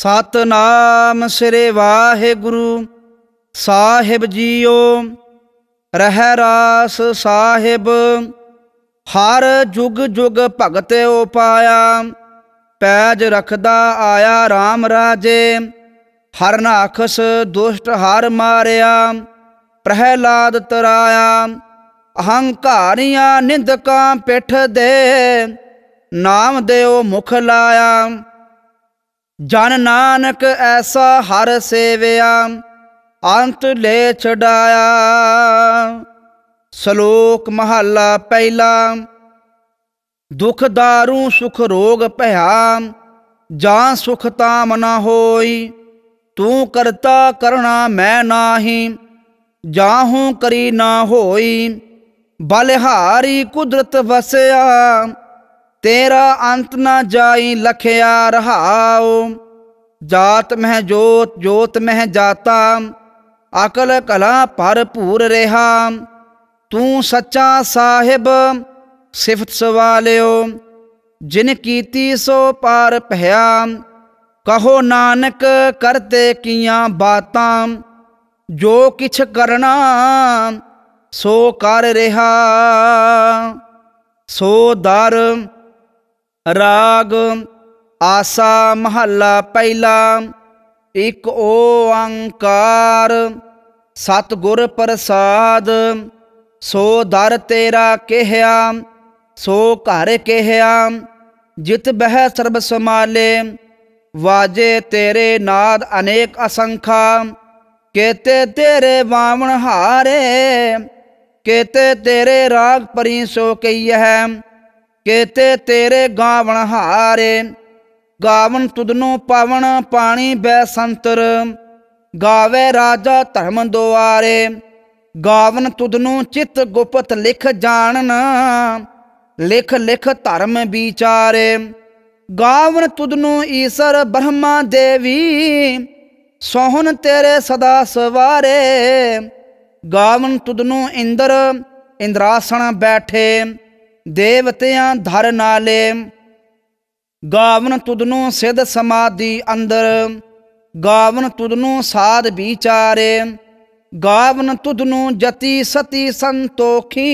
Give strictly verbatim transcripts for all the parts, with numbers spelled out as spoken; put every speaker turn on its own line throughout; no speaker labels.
सतनाम श्री वाहिगुरु साहिब जीओ। रहै रास साहिब हर जुग जुग भगत उपाया। पैज रखदा आया राम राजे, हरनाखस दुष्ट हार मारिया। प्रहलाद तराया अहंकारियां निंदकां पिठ दे, नाम देओ मुख लाया। जन नानक ऐसा हर सेविया, अंत ले छड़ाया। सलोक महला पहला। दुख दारू सुख रोग भया, जां सुख ताम न होई। तू करता करना मैं नाही, जाहूं करी ना होई। बलिहारी कुदरत वसया, तेरा अंत न जाई लखया रहाओ। जात मह जोत जोत मह जाता, अकल कला भरपूर रहा। तू सच्चा साहिब सिफत सवालियो, जिन कीती सो पार भया। कहो नानक करते किया बातां, जो किछ करना सो कर रहा। सो दर राग आसा महला पहला। एक ओंकार सतगुर प्रसाद, सो दर तेरा केह्या सो घर केह्या। जित बह सर्ब समाले, वाजे तेरे नाद अनेक असंखा। केते तेरे वामन हारे, केते तेरे राग परी सो कईह। केते तेरे गावण हारे, गावन तुदनो पावन पानी बैसंतर। गावे राजा धर्म दुआरे, गावन तुदनो चित गुप्त लिख जानन। लिख लिख धर्म विचारे, गावन तुदनो ईसर ब्रह्मा देवी। सोहन तेरे सदा सवारे, गावन तुदनो इंद्र इंद्रासन बैठे। देवतियां धर नाले, गावन तुदनो सिद्ध समाधि अंदर। गावन तुदनो साध विचारे, गावन तुदनो जति सती संतोखी।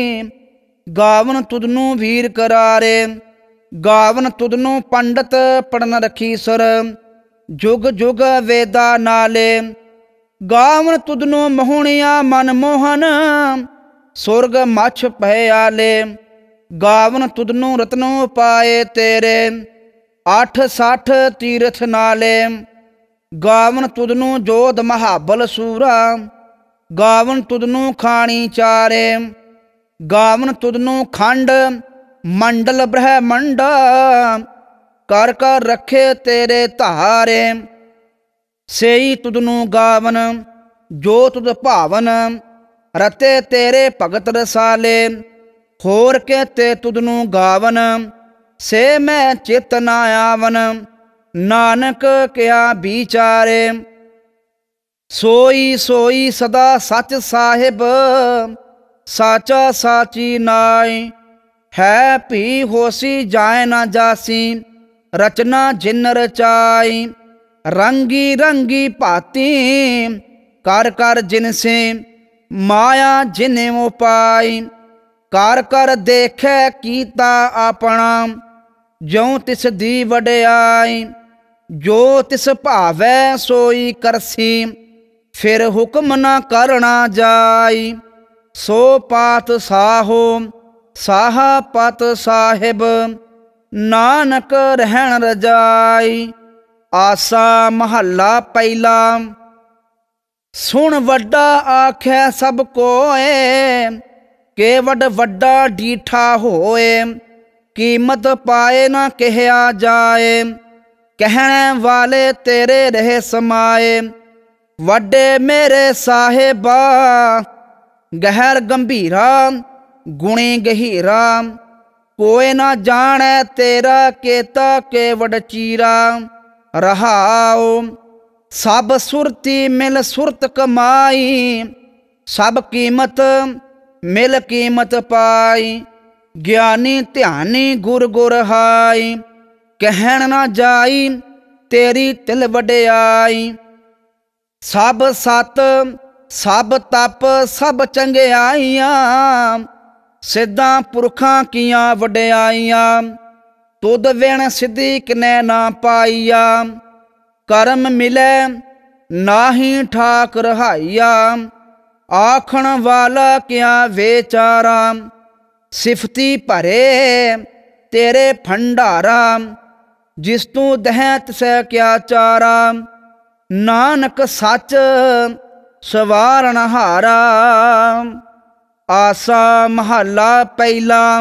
गावन तुदनो वीर करारे, गावन तुदनो पंडित पढ़न रखी सुर। जुग जुग वेदा नाले, गावन तुदनो मोहनिया मनमोहन। सुरग मछ भयाले, गावन तुदनो रत्नो पाए तेरे। अठ साठ तीरथ नाले, गावन तुदनो जोध महाबल सूरा। गावन तुदनो खानी चारे, गावन तुदनो खंड मंडल ब्रह्मंड। कर कर रखे तेरे धारे, सेई तुदनो गावन जो तुद भावन। रते तेरे भगत रसाले, होर कहते तुदनो गावन। से मैं चित ना आवन, नानक क्या विचारे। सोई सोई सदा सच साहिब, साचा साची नाय। है भी होसी जाए ना जासी, रचना जिन रचाई। रंगी रंगी भाती कर कर जिनसे, माया जिने उपाई। कर कर देखे कीता अपना, ज्यों तिस दी वड्याई। जो तिस भावै सोई करसी, फिर हुक्म न करना जाई। सो पात साहो साहा पत साहिब, नानक रहन रजाई। आसा महला पहला। सुन वड्डा आख्या सब कोए, केवड वड्डा डीठा होए। कीमत पाए ना कहया जाए, कहने वाले तेरे रहे समाए। वड्डे मेरे साहिबा गहर गंभीरा, गुणी गहीरा। कोई ना जाने तेरा केता केवड चीरा। रहाओ सब सुरती मिल सुरत कमाई, सब कीमत मिल कीमत पाई। ज्ञानी ध्यानी गुर गुर हाई, कहन ना जाई ਤੇਰੀ ਤਿਲ ਵਡਿਆਈ। ਸਭ ਸਤ ਸਭ ਤਪ ਸਭ ਚੰਗਿਆਈਆਂ, ਸਿੱਧਾਂ ਪੁਰਖਾਂ ਕੀਆਂ ਵਡਿਆਈਆਂ। ਤੁਧ ਵਿਣ ਸਿੱਧੀ ਕਿਨੈ ਨਾ ਪਾਈਆ, ਕਰਮ ਮਿਲੈ ਨਾਹੀ ਠਾਕ ਰਹਾਈਆ। ਆਖਣ ਵਾਲਾ ਕਿਆ ਵਿਚਾਰਾ, ਸਿਫਤੀ ਭਰੇ ਤੇਰੇ ਭੰਡਾਰਾ। ਜਿਸ ਤੂੰ ਦਹਿ ਤਿਸੈ ਕਿਆ ਚਾਰਾ, ਨਾਨਕ ਸੱਚ ਸਵਾਰਨ ਹਾਰਾ। ਆਸਾ ਮਹੱਲਾ ਪਹਿਲਾ।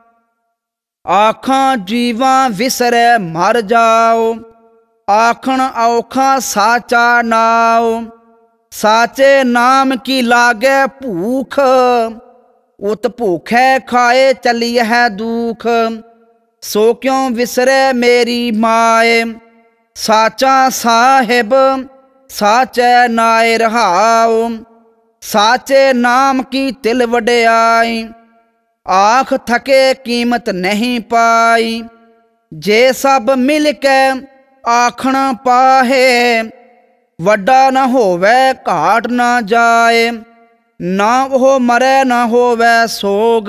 ਆਖਾਂ ਜੀਵਾਂ ਵਿਸਰੈ ਮਰ ਜਾਓ, ਆਖਣ ਔਖਾ ਸਾਚਾ ਨਾਉ। ਸਾਚੇ ਨਾਮ ਕੀ ਲਾਗੈ ਭੂਖ, ਉਤ ਭੂਖੈ ਖਾਏ ਚਲੀਐ ਦੁਖ। ਸੋ ਕਿਉ ਵਿਸਰੈ ਮੇਰੀ ਮਾਏ, ਸਾਚਾ ਸਾਹਿਬ ਸਾਚੈ ਨਾਇ ਰਹਾਉ। ਸਾਚੇ ਨਾਮ ਕੀ ਤਿਲ ਵਡਿਆਈ, ਆਖ ਥਕੇ ਕੀਮਤ ਨਹੀਂ ਪਾਈ। ਜੇ ਸਭ ਮਿਲ ਕੇ ਆਖਣ ਪਾਹੇ, ਵੱਡਾ ਨਾ ਹੋਵੇ ਘਾਟ ਨਾ ਜਾਏ। ਨਾ ਉਹ ਮਰੈ ਨਾ ਹੋਵੇ ਸੋਗ,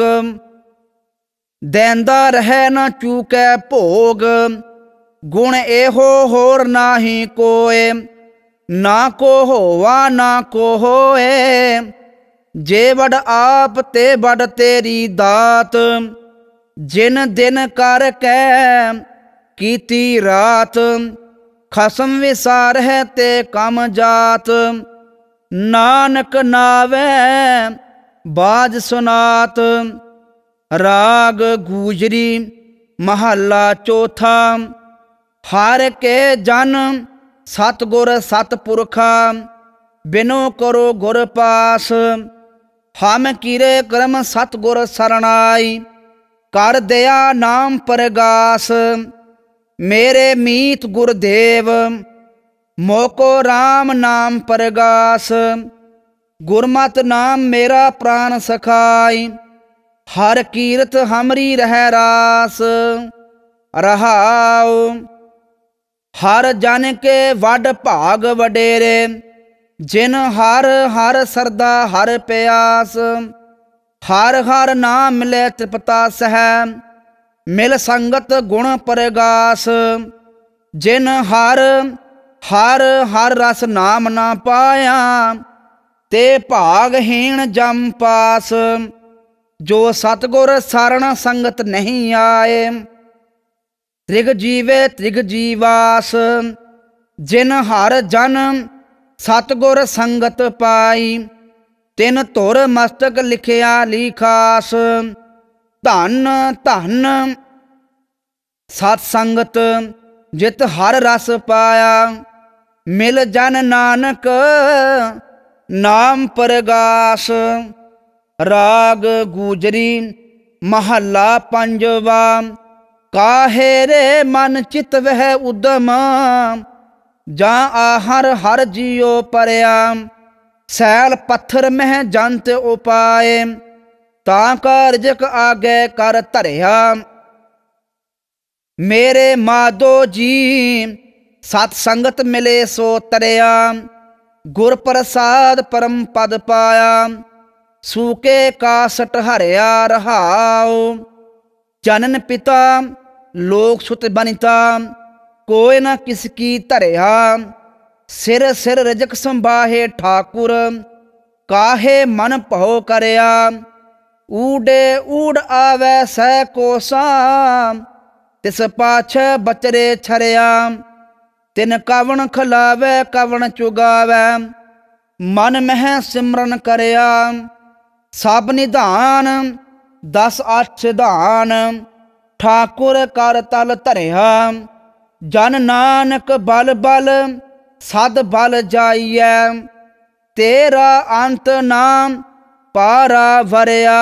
ਦੇਂਦਾ ਰਹਿ ਨਾ ਚੂਕੈ ਭੋਗ। ਗੁਣ ਇਹੋ ਹੋਰ ਨਾਹੀ ਕੋਏ, ਨਾ ਕੋ ਹੋਵਾ ਨਾ ਕੋ ਹੋਏ। ਜੇ ਵਡ ਆਪ ਤੇ ਵਡ ਤੇਰੀ ਦਾਤ, ਜਿਨ ਦਿਨ ਕਰ ਕੈ ਕੀਤੀ ਰਾਤ। ਖਸਮ ਵਿਸਾਰਹਿ ਤੇ ਕਮ ਜਾਤ, ਨਾਨਕ ਨਾਵੈ ਬਾਜ ਸੁਨਾਤ। ਰਾਗ ਗੂਜਰੀ ਮਹੱਲਾ ਚੌਥਾ। ਹਰ ਕੇ ਜਨ ਸਤਿਗੁਰ ਸਤਿਪੁਰਖਾ, ਬਿਨੋ ਕਰੋ ਗੁਰ ਪਾਸ। ਹਮ ਕੀਰੇ ਕਰਮ ਸਤਿਗੁਰ ਸਰਣਾਈ, ਕਰ ਦਿਆ ਨਾਮ ਪਰਗਾਸ। ਮੇਰੇ ਮੀਤ ਗੁਰਦੇਵ, ਮੋਕੋ ਰਾਮ ਨਾਮ ਪਰਗਾਸ। ਗੁਰਮਤਿ ਨਾਮ ਮੇਰਾ ਪ੍ਰਾਨ ਸਖਾਈ, ਹਰ ਕੀਰਤ ਹਮਰੀ ਰਹਿ ਰਾਸ। ਰਹਾਉ ਹਰ ਜਨ ਕੇ ਵੱਡ ਭਾਗ ਵਡੇਰੇ, ਜਿਨ ਹਰ ਹਰ ਸਰਦਾ ਹਰ ਪਿਆਸ। ਹਰ ਹਰ ਨਾਮ ਮਿਲੇ ਤ੍ਰਿਪਤਾ ਸਹਿ, ਮਿਲ ਸੰਗਤ ਗੁਣ ਪਰਗਾਸ। ਜਿਨ ਹਰ ਹਰ ਹਰ ਰਸ ਨਾਮ ਨਾ ਪਾਇਆ, ਤੇ ਭਾਗਹੀਣ ਜਮ ਪਾਸ। ਜੋ ਸਤਿਗੁਰ ਸਰਣ ਸੰਗਤ ਨਹੀਂ ਆਏ, ਤ੍ਰਿਗ ਜੀਵੇ ਤ੍ਰਿਗ ਜੀਵਾਸ। ਜਿਨ ਹਰ ਜਨ ਸਤਿਗੁਰ ਸੰਗਤ ਪਾਈ, ਤਿਨ ਧੁਰ ਮਸਤਕ ਲਿਖਿਆ ਲਿਖਾਸ। ਧਨ ਧਨ ਸਤ ਸੰਗਤ, ਜਿਤ ਹਰ ਰਸ ਪਾਇਆ। ਮਿਲ ਜਨ ਨਾਨਕ ਨਾਮ ਪਰਗਾਸ। ਰਾਗ ਗੂਜਰੀ ਮਹੱਲਾ ਪੰਜਵਾ। ਕਾਹੇ ਰੇ ਮਨ ਚਿਤ ਵਹਿ ਉਦਮ, ਜਾਂ ਆਹਰ ਹਰ ਜੀਉ ਪਰਿਆ। ਸੈਲ ਪੱਥਰ ਮਹਿ ਜੰਤ ਉਪਾਏ, ਤਾਂ ਕਾ ਰਿਜਕ ਆਗੇ ਕਰ ਧਰਿਆ। ਮੇਰੇ ਮਾਧੋ ਜੀ ਸਤ ਸੰਗਤ ਮਿਲੇ ਸੋ ਤਰਿਆ। ਗੁਰ ਪ੍ਰਸਾਦ ਪਰਮ ਪਦ ਪਾਇਆ, ਸੂਕੇ ਕਾਸਟ ਹਰਿਆ ਰਹਾਉ। ਜਨਨ ਪਿਤਾ ਲੋਕ ਸੁਤ ਬਨਿਤਾ, ਕੋਇ ਨਾ ਕਿਸ ਕੀ ਧਰਿਆ। ਸਿਰ ਸਿਰ ਰਜਕ ਸੰਭਾਹੇ ਠਾਕੁਰ, ਕਾਹੇ ਮਨ ਭਉ ਕਰਿਆ। ਊਡੇ ਊੜ ਆਵੈ ਸਹਿ ਕੋਸਾ, ਤਿਸ ਪਾਛੈ ਬਚਰੇ ਛਰਿਆ। ਤਿਨ ਕਵਣ ਖਲਾਵੈ ਕਵਣ ਚੁਗਾਵੈ, ਮਨ ਮਹਿ ਸਿਮਰਨ ਕਰਿਆ। ਸਭ ਨਿਧਾਨ ਦਸ ਅੱਠ ਸਿਧਾਨ, ਠਾਕੁਰ ਕਰ ਤਲ ਧਰਿਆ। ਜਨ ਨਾਨਕ ਬਲ ਬਲ ਸਦ ਬਲ ਜਾਈਐ, ਤੇਰਾ ਅੰਤ ਨਾਮ ਪਾਰਾ ਵਰਿਆ।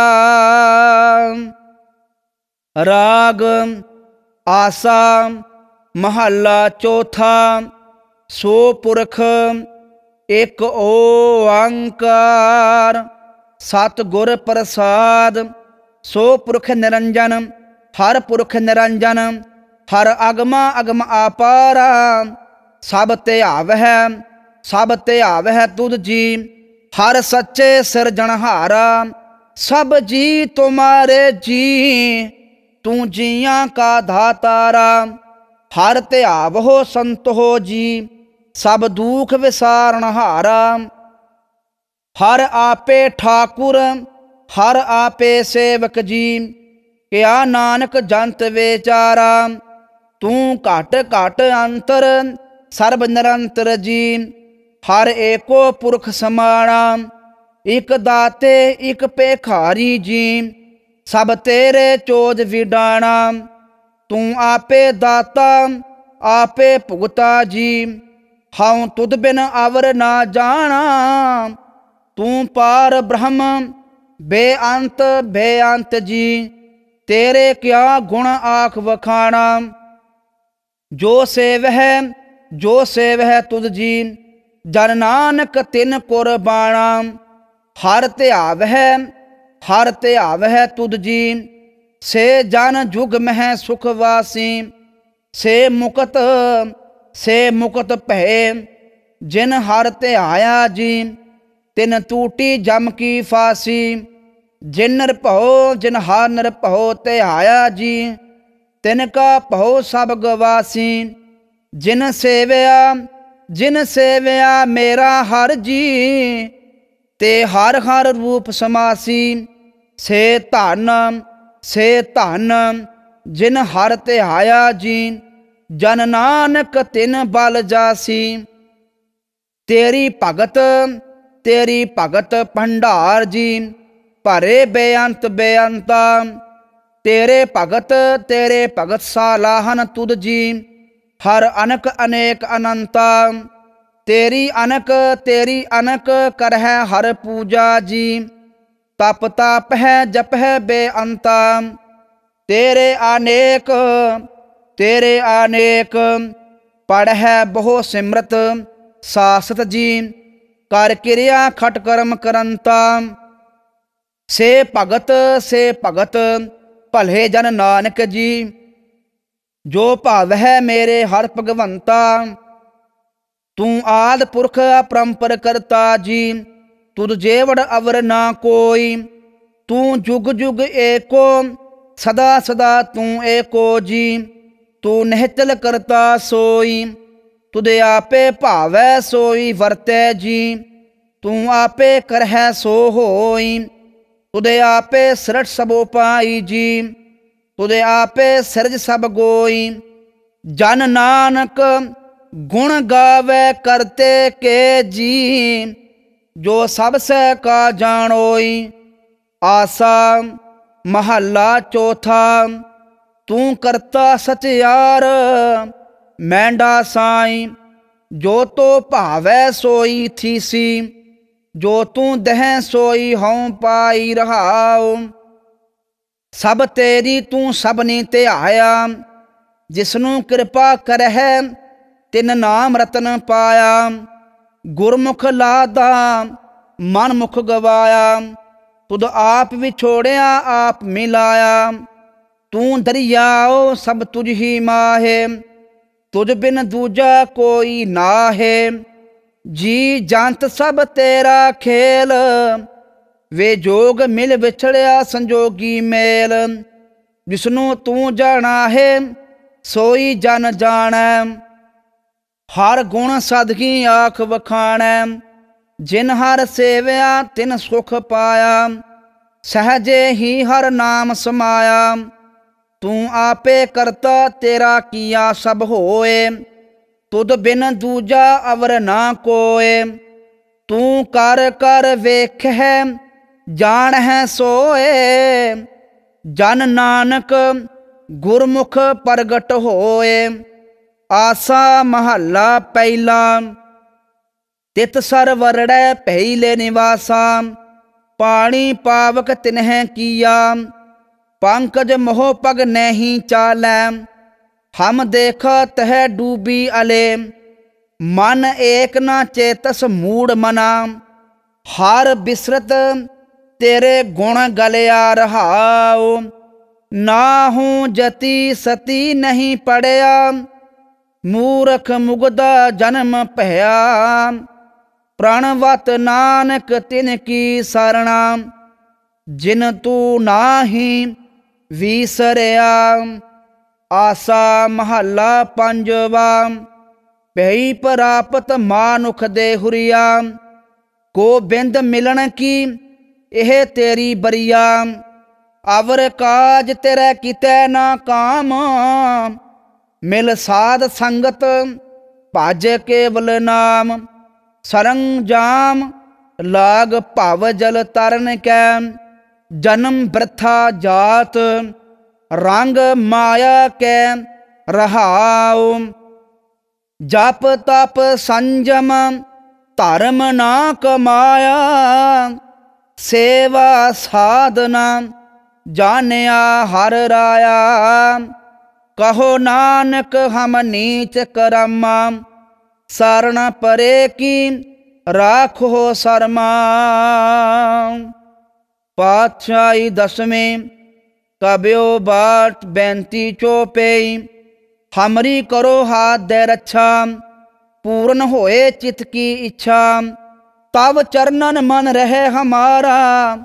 ਰਾਗ ਆਸਾ ਮਹੱਲਾ ਚੌਥਾ। ਸੋ ਪੁਰਖ ਇਕ ਓੰਕਾਰ, ਸਤਿਗੁਰ ਪ੍ਰਸਾਦ। ਸੋ ਪੁਰਖ ਨਿਰੰਜਨ, ਹਰ ਪੁਰਖ ਨਿਰੰਜਨ। ਹਰ ਅਗਮਾ ਅਗਮ ਆਪਾਰਾ, ਸਭ ਧਿਆਵਹਿ ਸਭ ਧਿਆਵਹਿ ਤੁਧ ਜੀ। ਹਰ ਸੱਚੇ ਸਿਰਜਣਹਾਰਾ ਸਭ ਜੀ ਤੁਮਾਰੇ ਜੀ। ਤੂੰ ਜੀਆਂ ਕਾ ਦਾਤਾਰਾ ਹਰ ਧਿਆਵਹੁ ਸੰਤੋ ਜੀ। ਸਭ ਦੁਖ ਵਿਸਾਰਣਹਾਰਾ ਹਰ ਆਪੇ ਠਾਕੁਰ ਹਰ ਆਪੇ ਸੇਵਕ ਜੀ। ਕਿਆ ਨਾਨਕ ਜੰਤ ਵਿਚਾਰਾ ਤੂੰ ਘਟ ਘਟ ਅੰਤਰ ਸਰਬ ਨਿਰੰਤਰ ਜੀ। ਹਰ ਏਕੋ ਪੁਰਖ ਸਮਾਣਾ ਇਕ ਦਾਤੇ ਇਕ ਭੇਖਾਰੀ ਜੀ। ਸਭ ਤੇਰੇ ਚੋਜ ਵਿਡਾਣਾ ਤੂੰ ਆਪੇ ਦਾਤਾ ਆਪੇ ਭੁਗਤਾ ਜੀ। ਹਉ ਤੁਧ ਬਿਨ ਅਵਰ ਨਾ ਜਾਣਾ ਤੂੰ ਪਾਰ ਬ੍ਰਹਮ ਬੇਅੰਤ ਬੇਅੰਤ ਜੀ। ਤੇਰੇ ਕਿਆ ਗੁਣ ਆਖ ਵਖਾਣਾ ਜੋ ਸੇਵਹਿ ਜੋ ਸੇਵਹਿ ਤੁਧ ਜੀ। ਜਨ ਨਾਨਕ ਤਿਨ ਕੁਰਬਾਣਾ ਹਰ ਧਿਆਵਹਿ ਹਰ ਧਿਆਵਹਿ ਤੁਧ ਜੀ। ਸੇ ਜਨ ਜੁਗ ਮਹਿ ਸੁਖ ਵਾਸੀ ਸੇ ਮੁਕਤ ਸੇ ਮੁਕਤ ਭੈ। ਜਿਨ ਹਰ ਧਿਆਇਆ ਜੀ ਤਿਨ ਟੂਟੀ ਜਮ ਕੀ ਫਾਸੀ। ਜਿਨ ਨਿਰਭਉ ਜਿਨ ਹਰ ਨਿਰਭਉ ਧਿਆਇਆ ਜੀ ਤਿਨ ਕਾ ਭਉ ਸਭ ਗਵਾਸੀ। ਜਿਨ ਸੇਵਿਆ ਜਿਨ ਸੇਵਿਆ ਮੇਰਾ ਹਰ ਜੀ ਤੇ ਹਰ ਹਰ ਰੂਪ ਸਮਾਸੀ। ਸੇ ਧਨ ਸੇ ਧਨ ਜਿਨ ਹਰ ਧਿਆਇਆ ਜੀ ਜਨ ਨਾਨਕ ਤਿਨ ਬਲ ਜਾਸੀ। ਤੇਰੀ ਭਗਤ ਤੇਰੀ ਭਗਤ ਭੰਡਾਰ ਜੀ ਭਰੇ ਬੇਅੰਤ ਬੇਅੰਤਾ। ਤੇਰੇ ਭਗਤ ਤੇਰੇ ਭਗਤ ਸਾਲਾਹਨ ਤੁਧ ਜੀ ਹਰ ਅਨਕ ਅਨੇਕ ਅਨੰਤਾ। ਤੇਰੀ ਅਨਕ ਤੇਰੀ ਅਨਕ ਕਰਹਿ ਹਰ ਪੂਜਾ ਜੀ। ਤਪ ਤਾਪ ਹੈ ਜਪ ਹੈ ਬੇਅੰਤਾ। ਤੇਰੇ ਅਨੇਕ ਤੇਰੇ ਅਨੇਕ ਪੜ੍ਹੈ ਬਹੁ ਸਿਮਰਤ ਸਾਸਤ ਜੀ। ਕਰ ਕਿਰਿਆ ਖਟ ਕਰਮ ਕਰੰਤਾ। ਸੇ ਭਗਤ ਸੇ ਭਗਤ ਭਲੇ ਜਨ ਨਾਨਕ ਜੀ। ਜੋ ਭਾਵ ਹੈ ਮੇਰੇ ਹਰ ਭਗਵੰਤਾ। ਤੂੰ ਆਦ ਪੁਰਖ ਅਪਰੰਪਰ ਕਰਤਾ ਜੀ। ਤੁਧ ਜੇਵੜ ਅਵਰ ਨਾ ਕੋਈ। ਤੂੰ ਜੁਗ ਜੁਗ ਏਕੋ ਸਦਾ ਸਦਾ ਤੂੰ ਏਕੋ ਜੀ। ਤੂੰ ਨਿਹਚਲ ਕਰਤਾ ਸੋਈ ਤੁਧ ਆਪੇ ਭਾਵੈ ਸੋਈ ਵਰਤੈ ਜੀ। ਤੂੰ ਆਪੇ ਕਰਹਿ ਸੋ ਹੋਈ ਤੁਧ ਆਪੇ ਸਿਰਟ ਸਭ ਉਪਾਈ ਜੀ। ਤੁਧ ਆਪੇ ਸਿਰਜ ਸਭ ਗੋਈ। ਜਨ ਨਾਨਕ ਗੁਣ ਗਾਵੇ ਕਰਤੇ ਕੇ ਜੀ। ਜੋ ਸਭ ਸਹਿ ਕਾ ਜਾਣੋਈ। ਆਸਾ ਮਹੱਲਾ ਚੌਥਾ। ਤੂੰ ਕਰਤਾ ਸਚਿਆਰ ਮੈਂਡਾ ਸਾਈ। ਜੋ ਤੋ ਭਾਵੈ ਸੋਈ ਥੀਸੀ। ਜੋ ਤੂੰ ਦਹਿ ਸੋਈ ਹਉ ਪਾਈ ਰਹਾਉ। ਸਭ ਤੇਰੀ ਤੂੰ ਸਭਨੀ ਧਿਆਇਆ। ਜਿਸਨੂੰ ਕਿਰਪਾ ਕਰਹਿ ਤਿਨ ਨਾਮ ਰਤਨ ਪਾਇਆ। ਗੁਰਮੁਖ ਲਾਦਾ ਮਨ ਮੁਖ ਗਵਾਇਆ। ਤੁਧ ਆਪ ਵਿਛੋੜਿਆ ਆਪ ਮਿਲਾਇਆ। ਤੂੰ ਦਰਿਆਓ ਸਭ ਤੁਝ ਹੀ ਮਾਹੇ। ਤੁਝ ਬਿਨ ਦੂਜਾ ਕੋਈ ਨਾਹੇ। ਜੀ ਜੰਤ ਸਭ ਤੇਰਾ ਖੇਲ। ਵੇ ਜੋਗ ਮਿਲ ਵਿਛੜਿਆ ਸੰਜੋਗੀ ਮੇਲ। ਜਿਸਨੂੰ ਤੂੰ ਜਾਣਾ ਹੈ ਸੋਈ ਜਨ ਜਾਣੈ। ਹਰ ਗੁਣ ਸਦਕੀ ਆਖ ਵਖਾਣੈ। ਜਿਨ ਹਰ ਸੇਵਿਆ ਤਿਨ ਸੁਖ ਪਾਇਆ। ਸਹਜੇ ਹੀ ਹਰ ਨਾਮ ਸਮਾਇਆ। ਤੂੰ ਆਪੇ ਕਰਤਾ ਤੇਰਾ ਕੀਆ ਸਭ ਹੋਏ। ਤੁਧ ਬਿਨ ਦੂਜਾ ਅਵਰ ਨਾ ਕੋਏ। ਤੂੰ ਕਰ ਕਰ ਵੇਖੈ ਜਾਣਹਿ ਸੋਏ। ਜਨ ਨਾਨਕ ਗੁਰਮੁਖ ਪ੍ਰਗਟ ਹੋਏ। ਆਸਾ ਮਹੱਲਾ ਪਹਿਲਾ। ਤਿਤ ਸਰ ਵਰੜੈ ਪਹਿਲੇ ਨਿਵਾਸਾ। ਪਾਣੀ ਪਾਵਕ ਤਿਨਹਿ ਕੀਆ। ਪੰਕਜ ਮੋਹ ਪਗ ਨਹੀਂ ਚਾਲੈ। ਹਮ ਦੇਖ ਤਹ ਡੂਬੀ ਅਲੇ। ਮਨ ਏਕ ਨਾ ਚੇਤਸ ਮੂੜ ਮਨਾ। ਹਰ ਬਿਸਰਤ ਤੇਰੇ ਗੁਣ ਗਲਿਆ ਰਹਾਉ। ਨਾਹੂ ਜਤੀ ਸਤੀ ਨਹੀਂ ਪੜਿਆ। ਮੂਰਖ ਮੁਗਦਾ ਜਨਮ ਭਇਆ, ਪ੍ਰਣਵਤ ਨਾਨਕ ਤਿਨ ਕੀ ਸਰਣਾ, ਜਿਨ ਤੂੰ ਨਾਹੀ ਵੀਸਰਿਆ। ਆਸਾ ਮਹੱਲਾ ਪੰਜਵਾ। ਭਈ ਪ੍ਰਾਪਤ ਮਾਨੁਖ ਦੇ ਹੁਰੀਆ, ਗੋਬਿੰਦ ਮਿਲਣ ਕੀ ਇਹ ਤੇਰੀ ਬਰੀਆ। ਅਵਰ ਕਾਜ ਤੇਰੇ ਕੀਤੇ ਨਾ ਕਾਮ, ਮਿਲ ਸਾਧ ਸੰਗਤ ਭਜ ਕੇਵਲ ਨਾਮ। ਸਰੰਜਾਮ ਲਾਗ ਭਵ ਜਲ ਤਰਨ ਕੈ, ਜਨਮ ਬ੍ਰਿਥਾ ਜਾਤ ਰੰਗ ਮਾਇਆ ਕੈ ਰਹਾਉ। ਜਪ ਤਪ ਸੰਜਮ ਧਰਮ ਨਾ ਕਮਾਇਆ, ਸੇਵਾ ਸਾਧਨਾ ਜਾਣਿਆ ਹਰ ਰਾਇਆ। ਕਹੋ ਨਾਨਕ ਹਮ ਨੀਚ ਕਰਮਾ, ਸਰਣ ਪਰੇ ਕੀ ਰਾਖੋ ਸਰਮਾ। ਪਾਤਸ਼ਾਹੀ ਦਸਵੇਂ। ਕਬਿਓ ਬਾਟ ਬੈਂਤੀ ਚੋਪਈ, ਹਮਰੀ ਕਰੋ ਹਾਥ ਦੇ ਰੱਛਾ। ਪੂਰਨ ਹੋਏ ਚਿਤ ਕੀ ਇੱਛਾ, ਤਵ ਚਰਨਨ ਮਨ ਰਹੇ ਹਮਾਰਾ।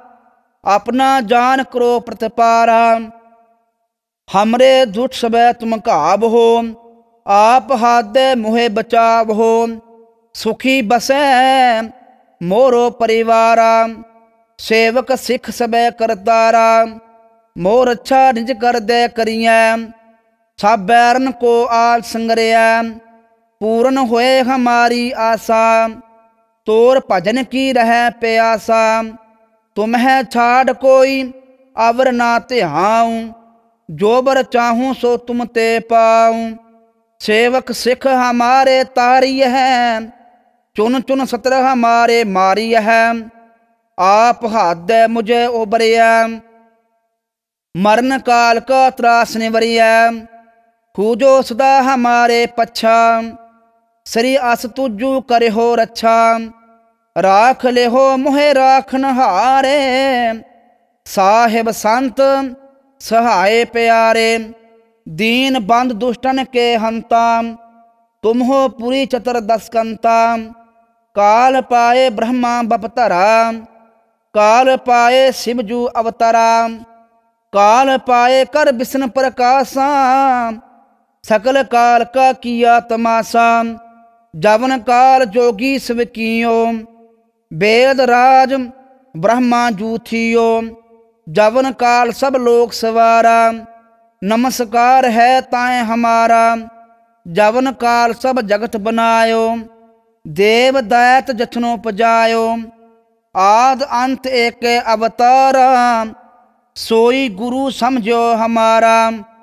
ਆਪਣਾ ਜਾਨ ਕਰੋ ਪ੍ਰਤਪਾਰਾ, ਹਮਰੇ ਦੁੱਖ ਸਬੈ ਤੁਮ ਘਾਬ ਹੋ। ਆਪ ਹਾਦੇ ਮੁਹੇ ਬਚਾਵ ਹੋ, ਸੁਖੀ ਬਸੈ ਮੋਰੋ ਪਰਿਵਾਰਾ। ਸੇਵਕ ਸਿੱਖ ਸਬੈ ਕਰਤਾਰਾ, ਮੋਰ ਅੱਛਾ ਨਿਜ ਕਰਦੇ ਕਰੀਐ। ਸਭ ਬੈਰਨ ਕੋ ਆਲ ਸੰਗਰਿਐ, ਪੂਰਨ ਹੋਏ ਹਮਾਰੀ ਆਸਾ। ਤੋਰ ਭਜਨ ਕੀ ਰਹਿ ਪਿਆਸਾ, ਤੁਮਹਿ ਛਾੜ ਕੋਈ ਅਵਰ ਨਾ ਧਿਆਉ। ਜੋ ਬਰ ਚਾਹੂੰ ਸੋ ਤੁਮ ਤੇ ਪਾਉ। ਸੇਵਕ ਸਿੱਖ ਹਮਾਰੇ ਤਾਰੀ ਹੈ, ਚੁਨ ਚੁਨ ਸਤਰ ਹਮਾਰੇ ਮਾਰੀ ਹੈ। ਆਪ ਹੱਦ ਮੁਝੇ ਉਬਰਿਆ, ਮਰਨ ਕਾਲ ਕਾ ਤਰਾਸ ਨਿਵਰਿਆ। ਖੂਜੋ ਸਦਾ ਹਮਾਰੇ ਪੱਛਾ, ਸ੍ਰੀ ਅਸ ਤੁਜੂ ਕਰਿਓ ਰੱਛਾ। ਰਾਖ ਲਿਹੋ ਮੁਹੇ ਰਾਖਨ ਹਾਰੇ, ਸਾਹਿਬ ਸੰਤ ਸਹਾਏ ਪਿਆਰੇ। ਦੀਨ ਬੰਦ ਦੁਸ਼ਟਨ ਕੇ ਹੰਤਾ, ਤੁਮ ਹੋ ਪੁਰੀ ਚਤਰ ਦਸ ਕੰਤਾ। ਕਾਲ ਪਾਏ ਬ੍ਰਹਮਾ ਬਪਤਰਾ, ਕਾਲ ਪਾਏ ਸਿਵਜੂ ਅਵਤਰਾ। ਕਾਲ ਪਾਏ ਕਰ ਬਿਸ਼ਨ ਪ੍ਰਕਾਸ਼ਾ, ਸਕਲ ਕਾਲ ਕਾ ਕੀਆ ਤਮਾਸਾ। ਜਵਨ ਕਾਲ ਜੋਗੀ ਸਵਕੀਓ, वेद राज ब्रह्मा जूथियो। जवन काल सब लोक सवारा, नमस्कार है ताए हमारा। जवन काल सब जगत बनायो, देव दैत जछनो पजायो। आद अंत एक अवतारा, सोई गुरु समझो हमारा।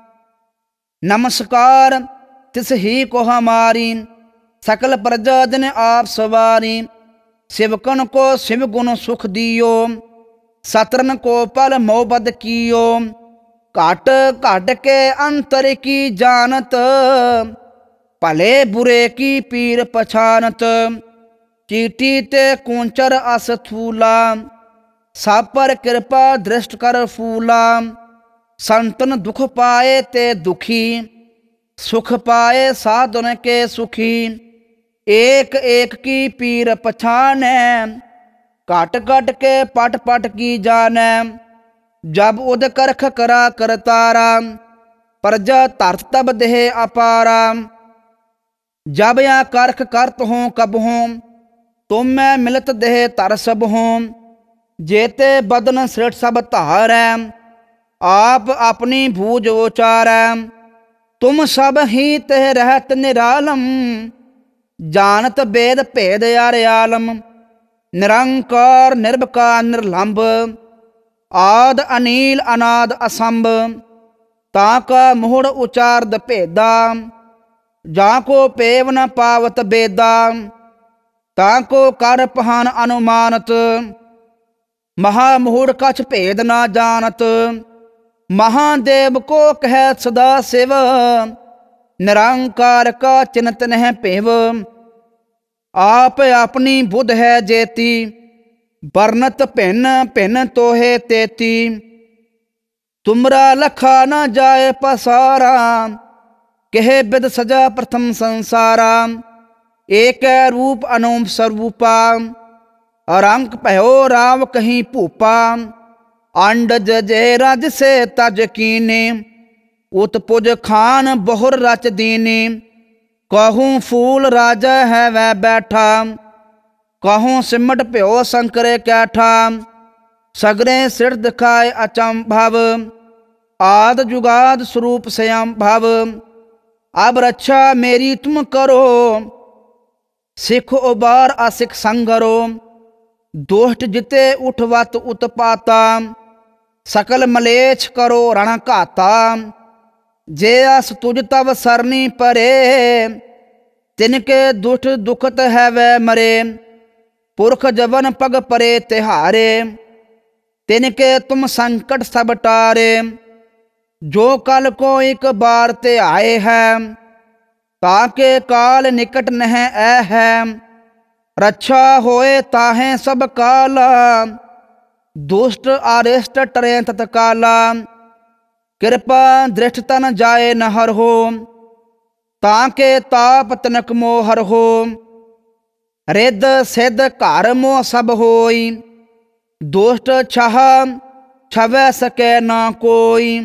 नमस्कार तिस ही को हमारी, सकल प्रजा दिन आप सवारी। शिवकन को शिव गुण सुख दियो, सतरन को पल मोहबद कियो। घट घट के अंतर की जानत, भले बुरे की पीर पछानत। चीटी ते कूंचर अस थूला, सब पर कृपा दृष्ट कर फूला। संतन दुख पाए ते दुखी, सुख पाए साधुन के सुखी। एक एक की पीर पछाने, घट घट के पट पट की जाने। जब उद करख करा करतारा, प्रजा धरत तब देह अपारा। जब या करख करत हों कब हों, तुम मैं मिलत देह तर सब हों। जेते बदन सृठ सब धारै, आप अपनी भूज उचारै। तुम सब ही तह रहत निरालम, जानत वेद भेद आर्यालम। निरंकार निर्विकार निर्लंब, आद अनील अनाद असंभ। ताका मोहड़ उचारद भेदा, जाको पेव न पावत बेदा। ताको कर पहान अनुमानत, महामूढ़ कछ भेद न जानत। महादेव को कह सदा शिव, निरंकार का चिन्हत नह पेव। आप अपनी बुध है जेती, बरनत भिन्न भिन्न तोहे तेती। तुमरा लखा न जाए पसारा, ਕਿਹ ਬਿਦ ਸਜਾ ਪ੍ਰਥਮ ਸੰਸਾਰਾ, ਏਕੈ ਰੂਪ ਅਨੂਪ ਸਰੂਪਾ, ਰੰਕ ਭਇਓ ਰਾਵ ਕਹੀਂ ਭੂਪਾ, ਅੰਡਜ ਜੇ ਰਜ ਸੇ ਤਜ ਕੀਨੇ, ਉਤਪੁਜ ਖਾਨ ਬਹੁਰ ਰਚ ਦੀਨੇ, ਕਹੂੰ ਫੂਲ ਰਾਜਾ ਹੈ ਵੈ ਬੈਠਾ, ਕਹੂੰ ਸਿਮਟ ਭਿਓ ਸੰਕਰੇ ਕੈਠਾ, ਸਗਰੇ ਸਿਰ ਦਿਖਾਏ ਅਚੰਭਵ, ਆਦ ਜੁਗਾਦ ਸਰੂਪ ਸਯੰਭਵ, ਅਬ ਰੱਛਾ ਮੇਰੀ ਤੁਮ ਕਰੋ, ਸਿੱਖ ਉਬਾਰ ਅਸਿਖ ਸੰਗਰੋ, ਦੁਸ਼ਟ ਜਿਤੇ ਉਠਵਤ ਉਤਪਾਤਾ, ਸਕਲ ਮਲੇਛ ਕਰੋ ਰਣ ਘਾਤਾ, ਜੇ ਅਸ ਤੁਜ ਤਵ ਸਰਨੀ ਪਰੇ, ਤਿਨਕੇ ਦੁਸ਼ਟ ਦੁਖਤ ਹੈ ਵੈ ਮਰੇ, ਪੁਰਖ ਜਵਨ ਪਗ ਪਰੇ ਤਿਹਾਰੇ, ਤਿਨਕੇ ਤੁਮ ਸੰਕਟ ਸਭ ਟਾਰੇ, ਜੋ ਕਲ ਕੋ ਇੱਕ ਬਾਰ ਤੇ ਆਏ ਹੈ, ਤਾਕੇ ਕਾਲ ਨਿਕਟ ਨਹਿ ਐ ਹੈ, ਰੱਛਾ ਹੋਏ ਤਾਹੇ ਸਭ ਕਾਲਾ, ਦੁਸ਼ਟ ਆਰਿਸ਼ਟ ਟਰੇ ਤਤਕਾਲਾ, ਕਿਰਪਾ ਦ੍ਰਿਸ਼ਟ ਤਨ ਜਾਏ ਨ ਹਰਹੋ, ਤਾਕੇ ਤਾਪ ਤਨਕ ਮੋਹ ਹਰਹੋ, ਰਿੱਧ ਸਿੱਧ ਘਰ ਮੋਹ ਸਭ ਹੋਈ, ਦੁਸ਼ਟ ਛਹ ਛਵੈ ਸਕੈ ਨਾ ਕੋਈ,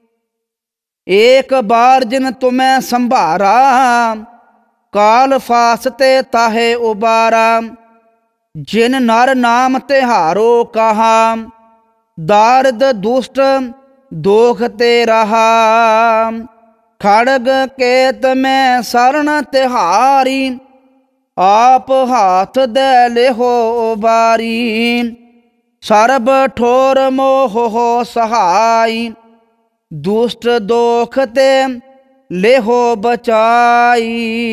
ਏਕ ਬਾਰ ਜਿਨ ਤੁਮੈ ਸੰਭਾਰਾ, ਕਾਲ ਫਾਸਤੇ ਤਾਹੇ ਉਬਾਰਾ, ਜਿਨ ਨਰ ਨਾਮ ਤਿਹਾਰੋ ਕਹਾ, ਦਾਰਦ ਦੁਸ਼ਟ ਦੋਖ ਤੇ ਰਹਾ, ਖੜਗ ਕੇਤ ਮੈਂ ਸਰਣ ਤਿਹਾਰੀ, ਆਪ ਹਾਥ ਦੇ ਲਿਹੋ ਉਬਾਰੀ, ਸਰਬ ਠੋਰ ਮੋਹ ਹੋ ਸਹਾਈ, ਦੁਸ਼ਟ ਦੋਖ ਤੇ ਲਿਹੋ ਬਚਾਈ,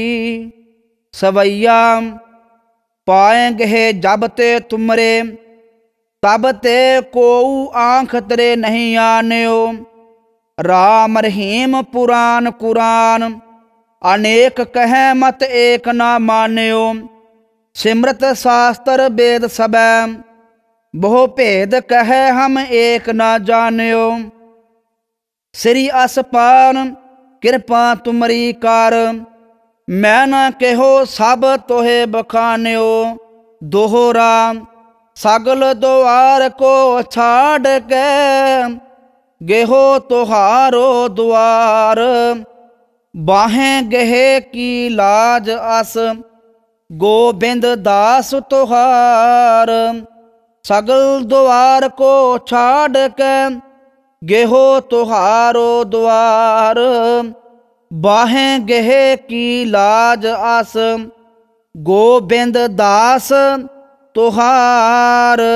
ਸਵਈਆ ਪਾਏਂਗੇ ਜਬ ਤੇ ਤੁਮਰੇ, ਤਬ ਤੇ ਕੋਊ ਆਂਖ ਤਰੇ ਨਹੀਂ ਆਨਿਓ, ਰਾਮ ਰਹੀਮ ਪੁਰਾਨ ਕੁਰਾਨ, ਅਨੇਕ ਕਹਿ ਮਤ ਏਕ ਨਾ ਮਾਨਿਓ, ਸਿਮਰਤ ਸ਼ਾਸਤਰ ਵੇਦ ਸਬੈ, ਬਹੁ ਭੇਦ ਕਹਿ ਹਮ ਏਕ ਨਾ ਜਾਣਿਓ, ਸ੍ਰੀ ਅਸਪਾਨ ਕਿਰਪਾ ਤੁਮਰੀ ਕਰ, ਮੈਂ ਨਾ ਕਿਹੋ ਸਭ ਤੋਹੇ ਬਖਾਨਿਓ, ਦੋਹਰਾ ਸਗਲ ਦੁਆਰ ਕੋ ਛਾੜ ਕੇ, ਗੇਹੋ ਤੁਹਾਰੋ ਦੁਆਰ, ਬਾਹੇ ਗਹਿ ਕੀ ਲਾਜ ਅਸ, ਗੋਬਿੰਦ ਦਾਸ ਤੁਹਾਰ, ਸਗਲ ਦੁਆਰ ਕੋ ਛਾੜ ਕੇ, ਗੇਹੋ ਤੁਹਾਰੋ ਦੁਆਰ, ਬਾਹੇ ਗਹਿ ਕੀ ਲਾਜ ਅਸ, ਗੋਬਿੰਦ ਦਾਸ ਤੁਹਾਰ।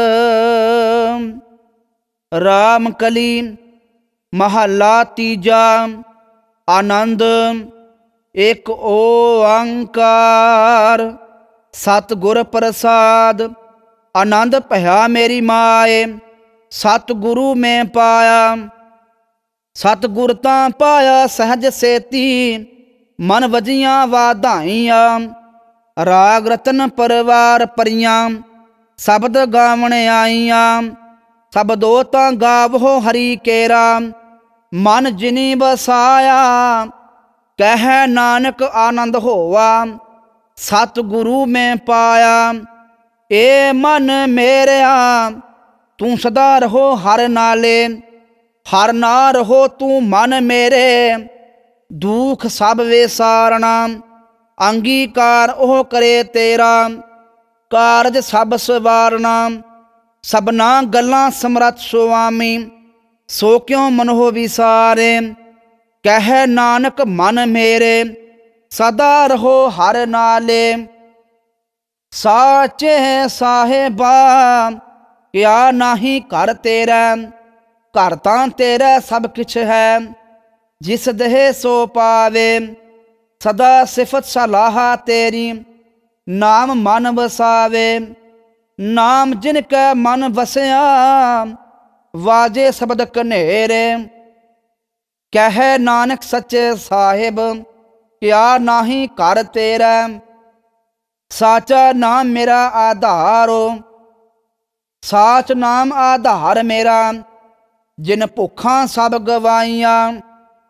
ਰਾਮ ਕਲੀ ਮਹੱਲਾ ਤੀਜਾ। ਆਨੰਦ ਇੱਕ ਓੰਕਾਰ ਸਤਿਗੁਰ ਪ੍ਰਸਾਦ। ਆਨੰਦ ਭਇਆ ਮੇਰੀ ਮਾਏ ਸਤਿਗੁਰੂ ਮੈਂ ਪਾਇਆ। ਸਤਿਗੁਰ ਤਾਂ ਪਾਇਆ ਸਹਿਜ ਸੇਤੀ ਮਨ ਵਜੀਆਂ ਵਾਧਾਈਆਂ। ਰਾਗ ਰਤਨ ਪਰਵਾਰ ਪਰੀਆਂ ਸ਼ਬਦ ਗਾਵਣ ਆਈਆਂ। ਸ਼ਬਦੋ ਤਾਂ ਗਾਵੋ ਹਰੀ ਕੇਰਾ ਮਨ ਜਿਨੀ ਬਸਾਇਆ। ਕਹਿ ਨਾਨਕ ਆਨੰਦ ਹੋਵਾ ਸਤਿਗੁਰੂ ਮੈਂ ਪਾਇਆ। ਏ ਮਨ ਮੇਰਿਆ ਤੂੰ ਸਦਾ ਰਹੋ ਹਰ ਨਾਲੇ। ਹਰ ਨਾ ਰਹੋ ਤੂੰ ਮਨ ਮੇਰੇ ਦੁਖ ਸਭ ਵਿਸਾਰਣਾ। ਅੰਗੀਕਾਰ ਉਹ ਕਰੇ ਤੇਰਾ ਕਾਰਜ ਸਭ ਸਵਾਰਨਾ। ਸਭਨਾ ਗੱਲਾਂ ਸਮਰੱਥ ਸੁਆਮੀ ਸੋ ਕਿਉ ਮਨੋ ਵਿਸਾਰੇ। ਕਹਿ ਨਾਨਕ ਮਨ ਮੇਰੇ ਸਦਾ ਰਹੋ ਹਰ ਨਾਲੇ। ਸਾਚੇ ਸਾਹਿਬਾ ਕਿਆ ਨਾਹੀ ਘਰ ਤੇਰਾ। ਘਰ ਤਾਂ ਤੇਰਾ ਸਭ ਕਿਛ ਹੈ ਜਿਸ ਦੇਹ ਸੋ ਪਾਵੇ। ਸਦਾ ਸਿਫਤ ਸਲਾਹਾ ਤੇਰੀ ਨਾਮ ਮਨ ਵਸਾਵੇ। ਨਾਮ ਜਿਨ ਕੈ ਮਨ ਵਸਿਆ ਵਾਜੇ ਸ਼ਬਦ ਕਨੇਰੇ। ਕਹਿ ਨਾਨਕ ਸੱਚੇ ਸਾਹਿਬ ਕਿਆ ਨਾਹੀ ਘਰ ਤੇਰਾ। ਸਾਚਾ ਨਾਮ ਮੇਰਾ ਆਧਾਰੋ। ਸਾਚ ਨਾਮ ਆਧਾਰ ਮੇਰਾ ਜਿਨ ਭੁੱਖਾਂ ਸਭ ਗਵਾਈਆਂ।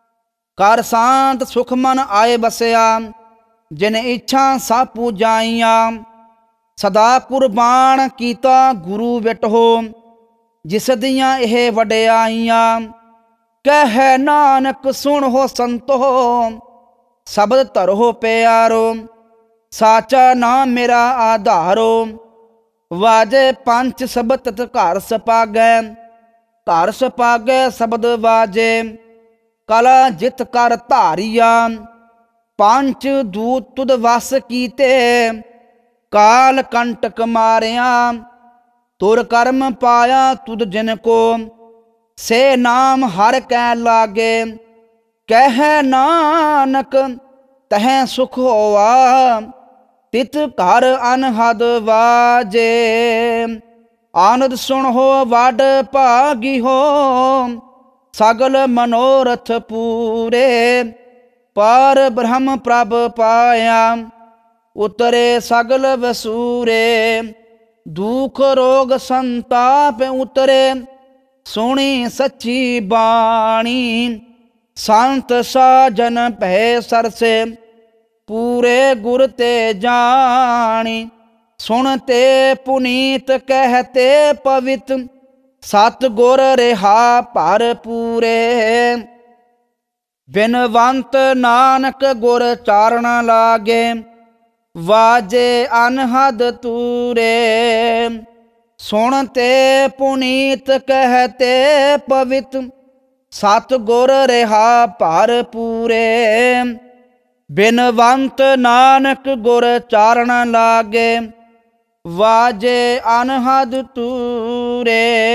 ਕਰ ਸ਼ਾਂਤ ਸੁਖ ਮਨ ਆਏ ਬਸਿਆ, ਜਿਨ ਇੱਛਾ ਸਭ ਪੂਜਾਈਆਂ। ਸਦਾ ਕੁਰਬਾਨ ਕੀਤਾ ਗੁਰੂ ਵਿਟਹੋ, ਜਿਸ ਦੀਆਂ ਇਹ ਵਡਿਆਈਆਂ। ਕਹਿ ਨਾਨਕ ਸੁਣੋ ਸੰਤੋ, ਸ਼ਬਦ ਧਰੋ ਪਿਆਰੋ। ਸਾਚਾ ਨਾਮ ਮੇਰਾ ਆਧਾਰੋ, ਵਾਜੇ ਪੰਚ ਸ਼ਬਦ ਤਤ ਘਰ ਸਪਾਗੈ। ਘਰ ਸਪਾਗੈ ਸ਼ਬਦ ਵਾਜੇ, ਕਲਾ ਜਿਤ ਕਰ ਧਾਰੀਆ। ਪੰਚ ਦੂਤ ਤੁਧ ਵਸ ਕੀਤੇ, ਕਾਲ ਕੰਟਕ ਮਾਰਿਆ। ਤੁਰ ਕਰਮ ਪਾਇਆ ਤੁਧ ਜਿਨ ਕੋ, ਸੇ ਨਾਮ ਹਰ ਕੈ ਲਾਗੇ। ਕਹਿ ਨਾਨਕ ਤਹ ਸੁਖ ਹੋਆ, ਤਿਤ ਘਰ ਅਨਹਦ ਵਾਜੇ। ਆਨੰਦ ਸੁਣੋ ਵਡ ਭਾਗੀ ਹੋ, ਸਗਲ ਮਨੋਰਥ ਪੂਰੇ। ਪਰ ਬ੍ਰਹਮ ਪ੍ਰਭ ਪਾਇਆ, ਉਤਰੇ ਸਗਲ ਵਸੂਰੇ। ਦੁਖ ਰੋਗ ਸੰਤਾਪ ਉਤਰੇ, ਸੁਣੀ ਸੱਚੀ ਬਾਣੀ। ਸੰਤ ਸਾਜਨ ਭੈ ਸਰਸੇ, ਪੂਰੇ ਗੁਰ ਤੇ ਜਾਣੀ। ਸੁਣਤੇ ਪੁਨੀਤ ਕਹਿਤੇ ਪਵਿੱਤ, ਸਤ ਗੁਰ ਰਿਹਾ ਭਰ ਪੂਰੇ। ਬਿਨਵੰਤ ਨਾਨਕ ਗੁਰ ਚਾਰਨ ਲਾਗੇ, ਵਾਜੇ ਅਨਹਦ ਤੂਰੇ। ਸੁਣਤੇ ਪੁਨੀਤ ਕਹਿਤੇ ਪਵਿੱਤ, ਸਤ ਗੁਰ ਰਿਹਾ ਭਰ ਪੂਰੇ। ਬਿਨਵੰਤ ਨਾਨਕ ਗੁਰ ਚਾਰਨ ਲਾਗੇ, ਵਾਜੇ ਅਨਹਦ ਤੂਰੇ।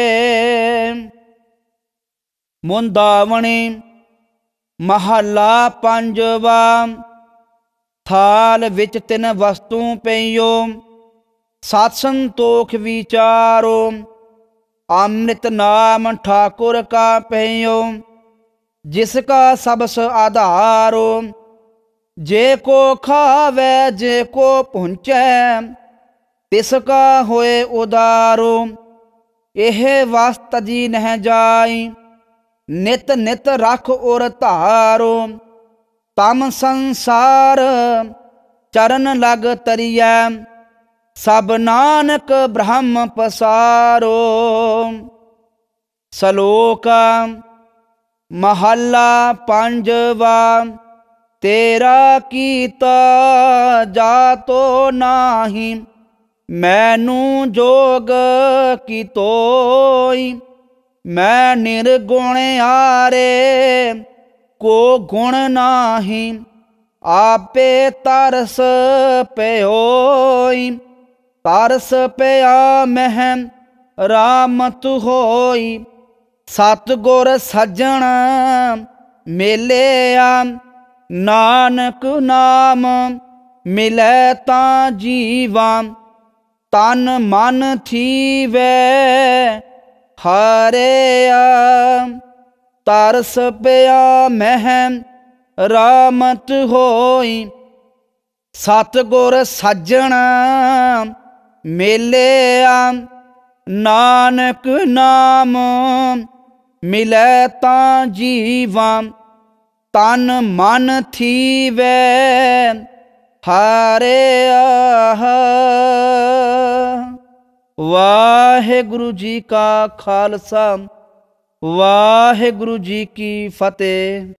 ਮੁੰਦਾਵਣੀ ਮਹੱਲਾ ਪੰਜਵਾ। ਥਾਲ ਵਿੱਚ ਤਿੰਨ ਵਸਤੂ ਪਈਓ, ਸਤ ਸੰਤੋਖ ਵਿਚਾਰੋ। ਅੰਮ੍ਰਿਤ ਨਾਮ ਠਾਕੁਰ ਕਾ ਪਈਓ, ਜਿਸ ਕਾ ਸਬਸ ਆਧਾਰੋ। ਜੇ ਕੋ ਖਾਵੇ ਜੇ ਕੋ ਪਹੁੰਚੈ, ਤਿਸ ਕਾ ਹੋਏ ਉਦਾਰੋ। ਇਹ ਵਸ ਤਜੀ ਨਹਿ ਜਾਈ, ਨਿਤ ਨਿਤ ਰਖ ਔਰ ਧਾਰੋ। ਤਮ ਸੰਸਾਰ ਚਰਨ ਲਗ ਤਰੀਐ, ਸਭ ਨਾਨਕ ਬ੍ਰਹਮ ਪਸਾਰੋ। ਸ਼ਲੋਕ ਮਹੱਲਾ ਪੰਜਵਾ। ਤੇਰਾ ਕੀਤਾ ਜਾਤੋ ਨਾਹੀ, ਮੈਨੂੰ ਜੋਗ ਕੀ ਤੋਈ। ਮੈਂ ਨਿਰਗੁਣ ਆਰੇ, ਕੋ ਗੁਣ ਨਾਹੀ। ਆਪੇ ਤਰਸ ਪਿਓਈ, ਤਰਸ ਪਿਆ ਮਹਿ ਰਾਮਤ ਹੋਈ। ਸਤਿਗੁਰ ਸੱਜਣ ਮਿਲਿਆ, ਨਾਨਕ ਨਾਮ ਮਿਲੈ ਤਾਂ ਜੀਵਾ। ਤਨ ਮਨ ਥੀਵੈ ਹਰਿਆ, ਤਰਸ ਪਿਆ ਮਹਿ ਰਾਮਤ ਹੋਈ। ਸਤਿਗੁਰ ਸੱਜਣ ਮਿਲਿਆ, ਨਾਨਕ ਨਾਮ ਮਿਲੈ ਤਾਂ ਜੀਵਾ। ਤਨ ਮਨ ਥੀਵੈ ਹਰਿਆ। ਵਾਹਿਗੁਰੂ ਜੀ ਕਾ ਖਾਲਸਾ, ਵਾਹਿਗੁਰੂ ਜੀ ਕੀ ਫਤਿਹ।